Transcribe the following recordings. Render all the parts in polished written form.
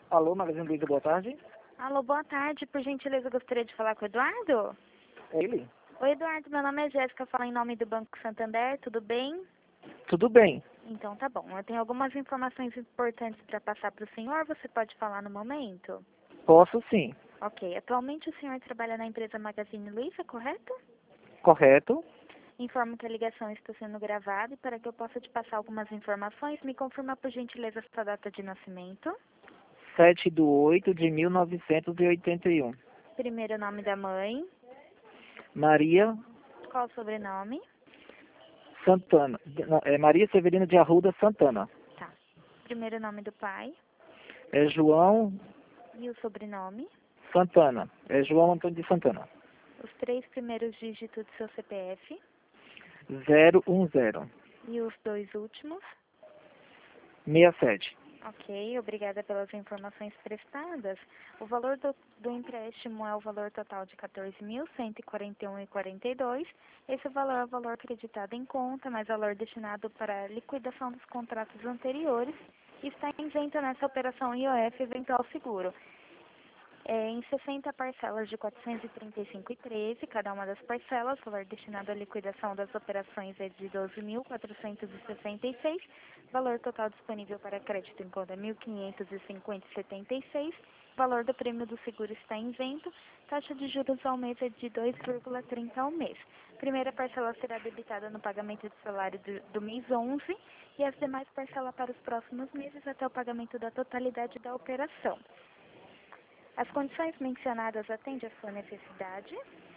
Alô, Magazine Luiza, boa tarde. Alô, boa tarde. Por gentileza, eu gostaria de falar com o Eduardo. É ele? Oi, Eduardo. Meu nome é Jéssica, falo em nome do Banco Santander. Tudo bem? Tudo bem. Então, tá bom. Eu tenho algumas informações importantes para passar para o senhor. Você pode falar no momento? Posso sim. Ok. Atualmente, o senhor trabalha na empresa Magazine Luiza, correto? Correto. Informo que a ligação está sendo gravada e para que eu possa te passar algumas informações, me confirma, por gentileza, sua data de nascimento, 7/8/1981. primeiro nome da mãe, Maria qual o sobrenome? Santana. Não, é Maria Severina de Arruda Santana. Tá. Primeiro nome do pai É João e o sobrenome. Santana. É João Antônio de Santana. Os 3 primeiros dígitos do seu CPF 010 e os 2 últimos. 67. Ok, obrigada pelas informações prestadas. O valor do empréstimo é o valor total de 14.141,42. Esse valor é o valor acreditado em conta, mais valor destinado para a liquidação dos contratos anteriores e está isento nessa operação IOF eventual seguro. Em 60 parcelas de R$ 435,13, cada uma das parcelas, o valor destinado à liquidação das operações é de R$ 12.466, valor total disponível para crédito em conta R$ 1.550,76, valor do prêmio do seguro está isento, taxa de juros ao mês é de 2,30 ao mês. Primeira parcela será debitada no pagamento do salário do mês 11 e as demais parcelas para os próximos meses até o pagamento da totalidade da operação. As condições mencionadas atendem à sua necessidade?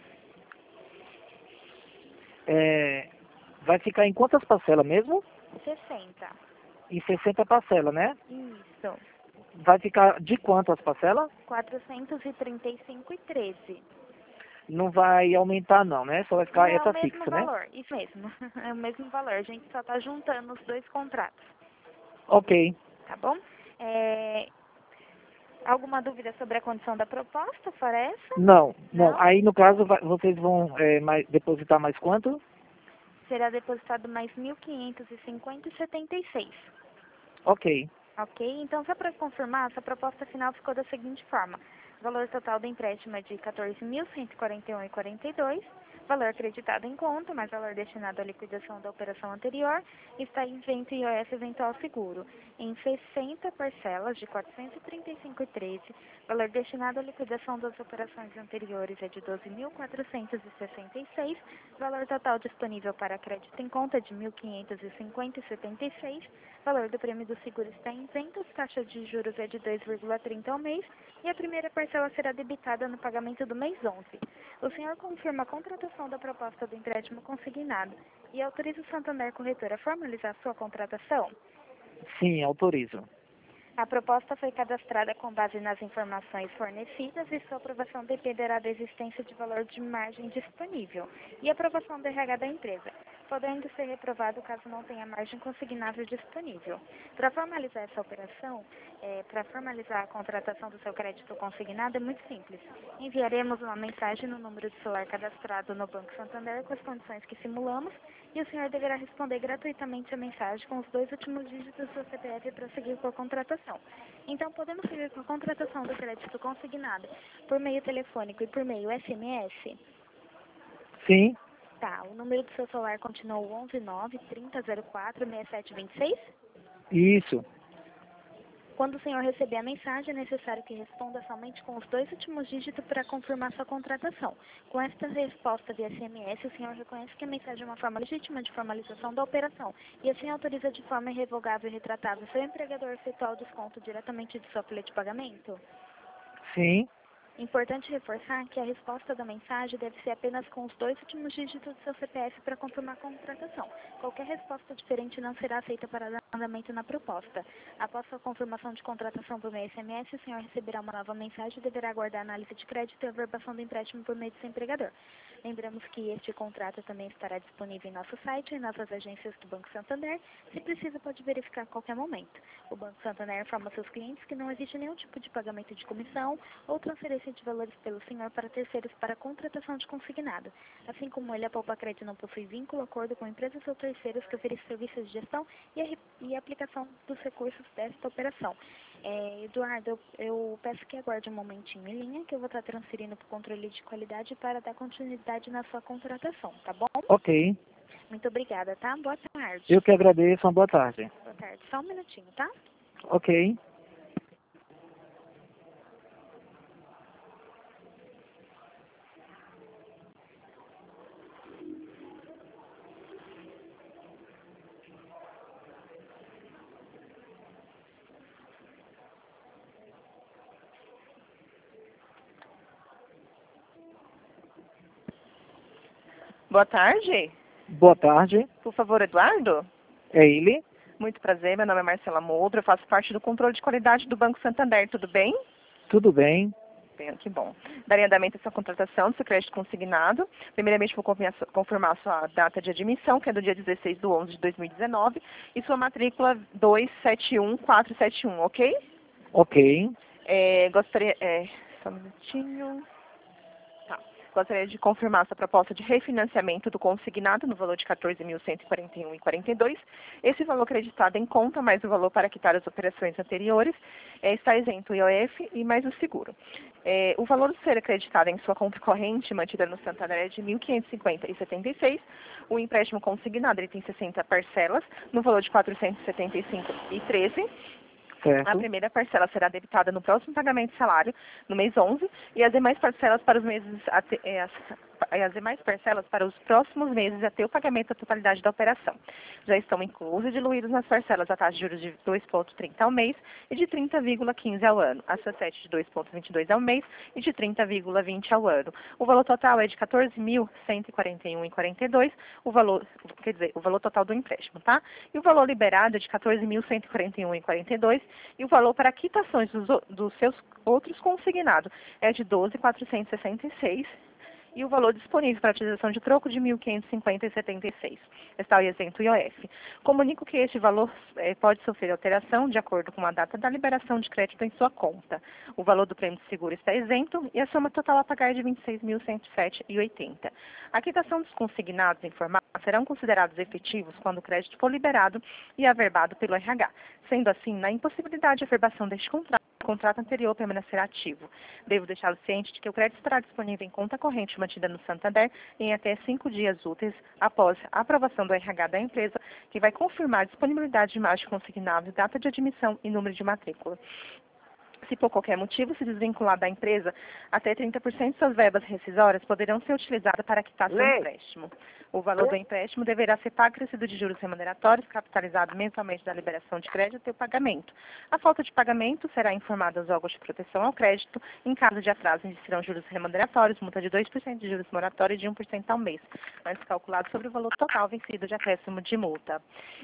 Vai ficar em quantas parcelas mesmo? 60. Em 60 parcelas, né? Isso. Vai ficar de quantas parcelas? 435,13. Não vai aumentar não, né? Só vai Não ficar é o essa mesmo fixa, né? valor, isso mesmo. É o mesmo valor. A gente só está juntando os 2 contratos, Ok. tá bom? Alguma dúvida sobre a condição da proposta, fora essa? Não, não. Não? Aí, no caso, vocês vão depositar mais quanto? Será depositado mais 1.550,76. Ok. Ok? Então, só para confirmar, essa proposta final ficou da seguinte forma. O valor total do empréstimo é de R$ 14.141,42. Valor acreditado em conta, mais valor destinado à liquidação da operação anterior, está isento IOF eventual seguro. Em 60 parcelas de R$ 435,13, valor destinado à liquidação das operações anteriores é de R$ 12.466, valor total disponível para crédito em conta é de R$ 1.550,76, valor do prêmio do seguro está isento, taxa de juros é de 2,30 ao mês e a primeira parcela será debitada no pagamento do mês 11. O senhor confirma a contratação da proposta do empréstimo consignado e autoriza o Santander Corretora a formalizar sua contratação? Sim, autorizo. A proposta foi cadastrada com base nas informações fornecidas e sua aprovação dependerá da existência de valor de margem disponível e aprovação do RH da empresa, podendo ser reprovado caso não tenha margem consignável disponível. Para formalizar essa operação, para formalizar a contratação do seu crédito consignado, é muito simples. Enviaremos uma mensagem no número de celular cadastrado no Banco Santander com as condições que simulamos e o senhor deverá responder gratuitamente a mensagem com os 2 últimos dígitos do seu CPF para seguir com a contratação. Então, podemos seguir com a contratação do crédito consignado por meio telefônico e por meio SMS? Sim, Tá, o número do seu celular continua o 119-3004-6726? isso. Quando o senhor receber a mensagem, é necessário que responda somente com os 2 últimos dígitos para confirmar sua contratação. Com esta resposta via SMS, o senhor reconhece que a mensagem é uma forma legítima de formalização da operação e assim autoriza de forma irrevogável e retratável seu empregador a efetuar o desconto diretamente de sua folha de pagamento? Sim, Importante reforçar que a resposta da mensagem deve ser apenas com os 2 últimos dígitos do seu CPF para confirmar a contratação. Qualquer resposta diferente não será aceita para andamento na proposta. Após sua confirmação de contratação por meio SMS, o senhor receberá uma nova mensagem e deverá aguardar a análise de crédito e a averbação do empréstimo por meio do seu empregador. Lembramos que este contrato também estará disponível em nosso site e em nossas agências do Banco Santander. Se precisa, pode verificar a qualquer momento. O Banco Santander informa seus clientes que não existe nenhum tipo de pagamento de comissão ou transferência de valores pelo senhor para terceiros para contratação de consignado. Assim como ele, a Poupa Crédito não possui vínculo, acordo com empresas ou terceiros que oferecem serviços de gestão e aplicação dos recursos desta operação. Eduardo, eu peço que aguarde um momentinho em linha, que eu vou estar transferindo para o controle de qualidade para dar continuidade na sua contratação, tá bom? Ok. Muito obrigada, tá? Boa tarde. Eu que agradeço. Uma boa tarde. Boa tarde. Só um minutinho, tá? Ok. Boa tarde. Boa tarde. Por favor, Eduardo. É ele? Muito prazer, meu nome é Marcela Moldro, eu faço parte do controle de qualidade do Banco Santander, tudo bem? Tudo bem? Bem, que bom. Darei andamento à sua contratação do seu crédito consignado. Primeiramente, vou confirmar sua data de admissão, que é do dia 16 de 11 de 2019, e sua matrícula 271471, ok? Ok. Gostaria... só um minutinho... Tá. Gostaria de confirmar sua proposta de refinanciamento do consignado no valor de R$ 14.141,42. Esse valor creditado em conta, mais o valor para quitar as operações anteriores, está isento o IOF e mais o seguro. O valor a ser acreditado em sua conta corrente, mantida no Santander, é de R$ 1.550,76. O empréstimo consignado ele tem 60 parcelas, no valor de R$ 475,13. A Certo. primeira parcela será debitada no próximo pagamento de salário, no mês 11, e as demais parcelas para os meses as demais parcelas para os próximos meses até o pagamento da totalidade da operação. Já estão inclusos e diluídos nas parcelas a taxa de juros de 2,30 ao mês e de 30,15 ao ano, a societe de 2,22 ao mês e de 30,20 ao ano. O valor total é de R$ 14.141,42, o valor total do empréstimo, tá? E o valor liberado é de R$ 14.141,42 e o valor para quitações dos seus outros consignados é de R$ 12.466 e o valor disponível para utilização de troco de R$ 1.550,76. Está isento o IOF. Comunico que este valor pode sofrer alteração de acordo com a data da liberação de crédito em sua conta. O valor do prêmio de seguro está isento e a soma total a pagar é de R$ 26.107,80. A quitação dos consignados informados serão considerados efetivos quando o crédito for liberado e averbado pelo RH. Sendo assim, na impossibilidade de averbação deste contrato, o contrato anterior permanecerá ativo. Devo deixá-lo ciente de que o crédito estará disponível em conta corrente mantida no Santander em até 5 dias úteis após a aprovação do RH da empresa, que vai confirmar a disponibilidade de imagem consignável, data de admissão e número de matrícula. Se por qualquer motivo se desvincular da empresa, até 30% de suas verbas rescisórias poderão ser utilizadas para quitar seu empréstimo. O valor do empréstimo deverá ser pago acrescido de juros remuneratórios, capitalizado mensalmente da liberação de crédito até o pagamento. A falta de pagamento será informada aos órgãos de proteção ao crédito. Em caso de atraso, existirão juros remuneratórios, multa de 2% de juros moratórios e de 1% ao mês, antes calculado sobre o valor total vencido de acréscimo de multa.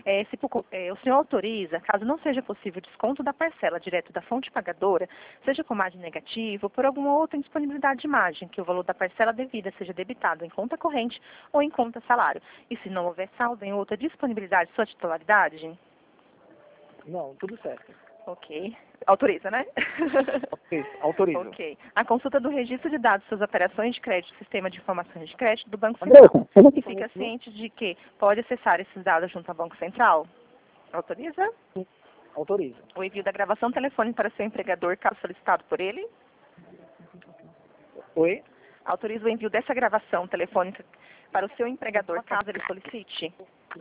O senhor autoriza, caso não seja possível desconto da parcela direto da fonte pagadora, seja com margem negativa ou por alguma outra indisponibilidade de margem, que o valor da parcela devida seja debitado em conta corrente ou em conta salário. E se não houver saldo em outra disponibilidade de sua titularidade? Não, tudo certo. Ok. Autoriza, né? Ok, autorizo. Ok. A consulta do registro de dados de suas operações de crédito, sistema de informações de crédito do Banco Central. E fica ciente de que pode acessar esses dados junto ao Banco Central? Autoriza? Autorizo. O envio da gravação telefônica para seu empregador, caso solicitado por ele? Oi? Autoriza o envio dessa gravação telefônica para o seu empregador, caso ele solicite?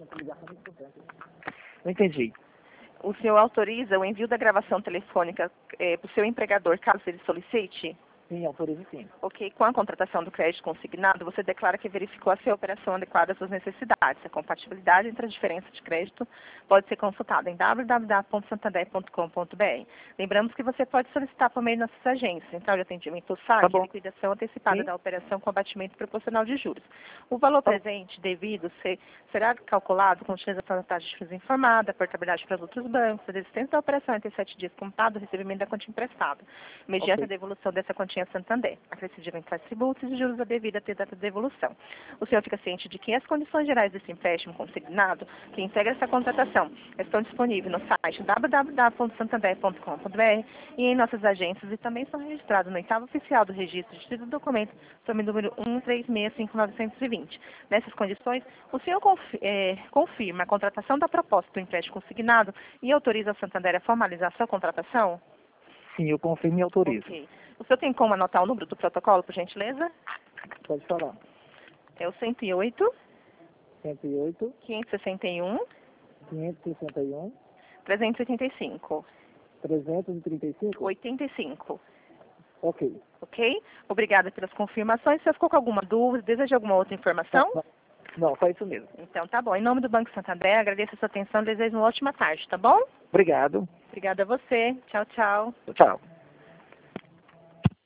Não entendi. O senhor autoriza o envio da gravação telefônica para o seu empregador, caso ele solicite? Sim, autorizo sim. Ok, com a contratação do crédito consignado, você declara que verificou a sua operação adequada às suas necessidades. A compatibilidade entre a diferença de crédito pode ser consultada em www.santander.com.br. Lembramos que você pode solicitar por meio de nossas agências, Central de Atendimento SAC, Tá bom. liquidação antecipada Sim. da operação com abatimento proporcional de juros. O valor presente devido será calculado com utilização da taxa de juros informada, portabilidade para outros bancos, a existência da operação entre 7 dias contado, o recebimento da quantia emprestada. Mediante Ok. a devolução dessa quantia Taxinha Santander, acrescido de eventuais tributos e juros da devida até data de devolução. O senhor fica ciente de que as condições gerais desse empréstimo consignado, que integra essa contratação, estão disponíveis no site www.santander.com.br e em nossas agências e também são registrados no oitavo oficial do registro de título de documento sob o número 13665-920. Nessas condições, o senhor confirma a contratação da proposta do empréstimo consignado e autoriza a Santander a formalizar sua contratação? Sim, eu confirmo e autorizo. Ok. O senhor tem como anotar o número do protocolo, por gentileza? Pode falar. É o 108 108, 561 561, 385 335? 85. Ok. Ok? Obrigada pelas confirmações. Se ficou com alguma dúvida, deseja alguma outra informação? Não, só isso mesmo. Então tá bom. Em nome do Banco Santander, agradeço a sua atenção e desejo uma ótima tarde, tá bom? Obrigado. Obrigada a você. Tchau, tchau. Tchau.